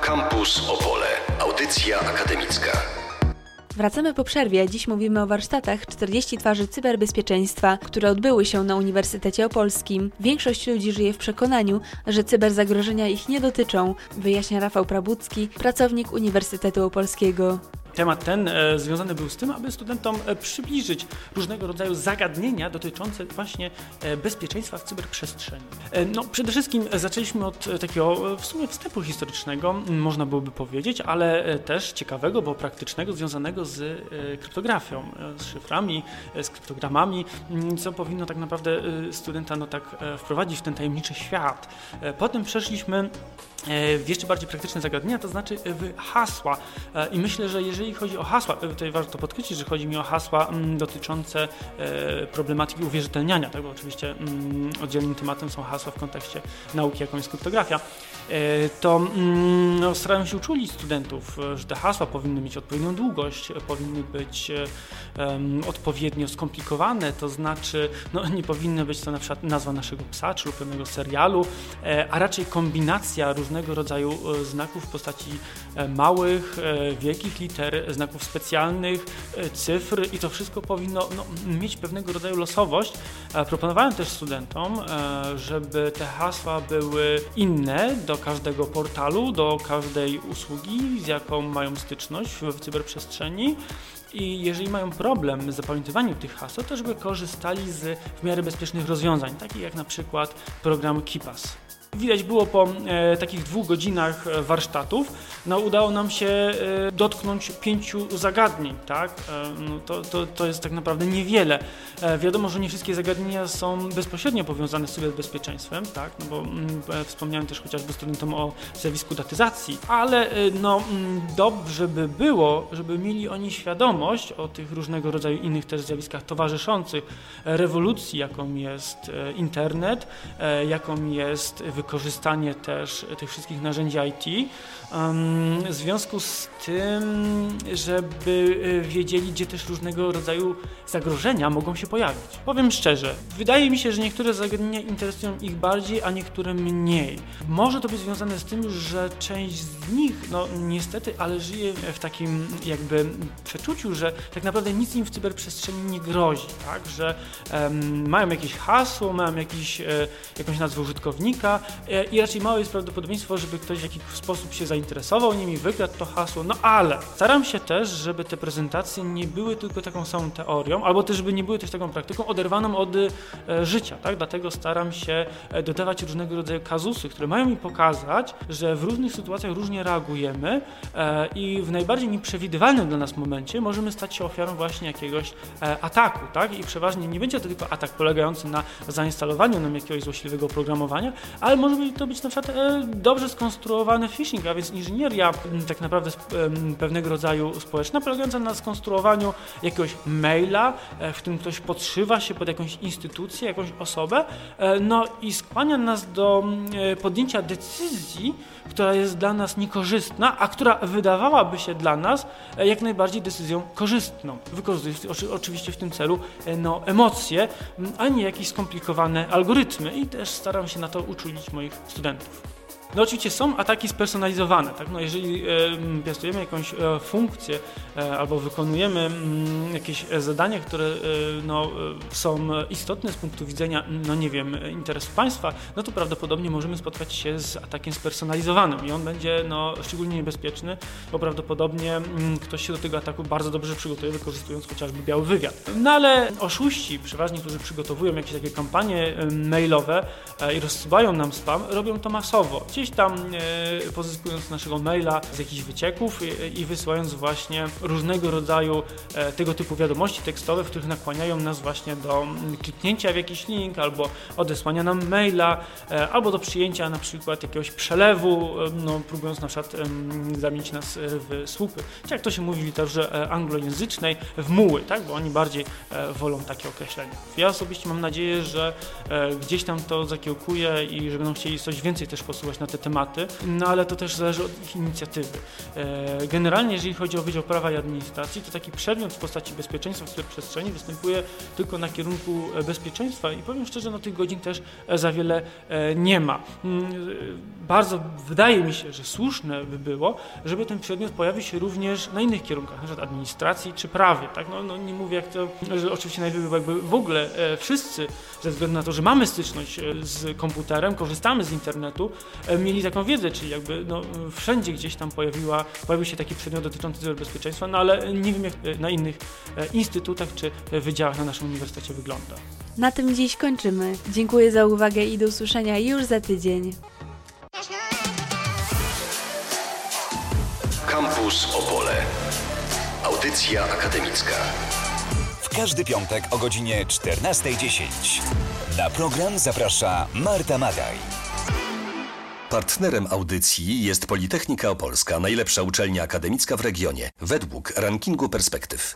Campus Opole. Audycja akademicka. Wracamy po przerwie. Dziś mówimy o warsztatach 40 twarzy cyberbezpieczeństwa, które odbyły się na Uniwersytecie Opolskim. Większość ludzi żyje w przekonaniu, że cyberzagrożenia ich nie dotyczą, wyjaśnia Rafał Prabucki, pracownik Uniwersytetu Opolskiego. Temat ten związany był z tym, aby studentom przybliżyć różnego rodzaju zagadnienia dotyczące właśnie bezpieczeństwa w cyberprzestrzeni. Przede wszystkim zaczęliśmy od takiego w sumie wstępu historycznego, można byłoby powiedzieć, ale też ciekawego, bo praktycznego, związanego z kryptografią, z szyframi, z kryptogramami, co powinno tak naprawdę studenta wprowadzić w ten tajemniczy świat. Potem przeszliśmy w jeszcze bardziej praktyczne zagadnienia, to znaczy w hasła. I myślę, że jeżeli chodzi o hasła, tutaj warto podkreślić, że chodzi mi o hasła dotyczące problematyki uwierzytelniania, tak? Bo oczywiście oddzielnym tematem są hasła w kontekście nauki, jaką jest kryptografia, to starają się uczulić studentów, że te hasła powinny mieć odpowiednią długość, powinny być odpowiednio skomplikowane, to znaczy nie powinny być to na przykład nazwa naszego psa czy lub pewnego serialu, a raczej kombinacja różnego rodzaju znaków w postaci małych, wielkich liter, znaków specjalnych, cyfr i to wszystko powinno mieć pewnego rodzaju losowość. Proponowałem też studentom, żeby te hasła były inne do każdego portalu, do każdej usługi, z jaką mają styczność w cyberprzestrzeni. I jeżeli mają problem z zapamiętywaniem tych haseł, to żeby korzystali z w miarę bezpiecznych rozwiązań, takich jak na przykład program KeePass. Widać było po takich 2 godzinach warsztatów, udało nam się dotknąć 5 zagadnień, tak? To jest tak naprawdę niewiele. Wiadomo, że nie wszystkie zagadnienia są bezpośrednio powiązane z cyberbezpieczeństwem, tak? Bo wspomniałem też chociażby studentom o zjawisku datyzacji, ale dobrze by było, żeby mieli oni świadomość o tych różnego rodzaju innych też zjawiskach towarzyszących rewolucji, jaką jest internet, jaką jest wykorzystanie też tych wszystkich narzędzi IT, w związku z tym, żeby wiedzieli, gdzie też różnego rodzaju zagrożenia mogą się pojawić. Powiem szczerze, wydaje mi się, że niektóre zagadnienia interesują ich bardziej, a niektóre mniej. Może to być związane z tym, że część z nich, niestety, ale żyje w takim jakby przeczuciu, że tak naprawdę nic im w cyberprzestrzeni nie grozi, tak? Że mają jakieś hasło, mają jakąś nazwę użytkownika i raczej małe jest prawdopodobieństwo, żeby ktoś w jakiś sposób się zainteresował nimi, wykradł to hasło, ale staram się też, żeby te prezentacje nie były tylko taką samą teorią, albo też żeby nie były też taką praktyką oderwaną od życia, tak? Dlatego staram się dodawać różnego rodzaju kazusy, które mają mi pokazać, że w różnych sytuacjach różnie reagujemy i w najbardziej nieprzewidywalnym dla nas momencie możemy stać się ofiarą właśnie jakiegoś ataku, tak? I przeważnie nie będzie to tylko atak polegający na zainstalowaniu nam jakiegoś złośliwego oprogramowania, ale może to być na przykład dobrze skonstruowany phishing, a więc inżynieria tak naprawdę pewnego rodzaju społeczna, polegająca na skonstruowaniu jakiegoś maila, w którym ktoś podszywa się pod jakąś instytucję, jakąś osobę, i skłania nas do podjęcia decyzji, która jest dla nas niekorzystna, a która wydawałaby się dla nas jak najbardziej decyzją korzystną. Wykorzystując oczywiście w tym celu emocje, a nie jakieś skomplikowane algorytmy i też staram się na to uczulić moich studentów. Oczywiście są ataki spersonalizowane, tak? Jeżeli piastujemy jakąś funkcję albo wykonujemy jakieś zadania, które są istotne z punktu widzenia, interesu państwa, to prawdopodobnie możemy spotkać się z atakiem spersonalizowanym i on będzie szczególnie niebezpieczny, bo prawdopodobnie ktoś się do tego ataku bardzo dobrze przygotuje, wykorzystując chociażby biały wywiad. Ale oszuści, przeważnie, którzy przygotowują jakieś takie kampanie mailowe i rozsyłają nam spam, robią to masowo. Gdzieś tam pozyskując naszego maila z jakichś wycieków i wysyłając właśnie różnego rodzaju tego typu wiadomości tekstowe, w których nakłaniają nas właśnie do kliknięcia w jakiś link, albo odesłania nam maila, albo do przyjęcia na przykład jakiegoś przelewu, próbując na przykład zamienić nas w słupy. Czy jak to się mówi w literaturze anglojęzycznej, w muły, tak? Bo oni bardziej wolą takie określenia. Ja osobiście mam nadzieję, że gdzieś tam to zakiełkuje i że będą chcieli coś więcej też posuwać na na te tematy, no ale to też zależy od ich inicjatywy. Generalnie, jeżeli chodzi o Wydział Prawa i Administracji, to taki przedmiot w postaci bezpieczeństwa w cyberprzestrzeni występuje tylko na kierunku bezpieczeństwa i powiem szczerze, no tych godzin też za wiele nie ma. Bardzo wydaje mi się, że słuszne by było, żeby ten przedmiot pojawił się również na innych kierunkach, na przykład administracji czy prawie, tak? No nie mówię jak to, że oczywiście najlepiej by było, jakby w ogóle wszyscy, ze względu na to, że mamy styczność z komputerem, korzystamy z internetu, mieli taką wiedzę, czyli jakby wszędzie gdzieś tam pojawił się taki przedmiot dotyczący cyberbezpieczeństwa, no ale nie wiem jak na innych instytutach czy wydziałach na naszym uniwersytecie wygląda. Na tym dziś kończymy. Dziękuję za uwagę i do usłyszenia już za tydzień. Campus Opole. Audycja akademicka. W każdy piątek o godzinie 14:10. Na program zaprasza Marta Madaj. Partnerem audycji jest Politechnika Opolska, najlepsza uczelnia akademicka w regionie, według rankingu Perspektyw.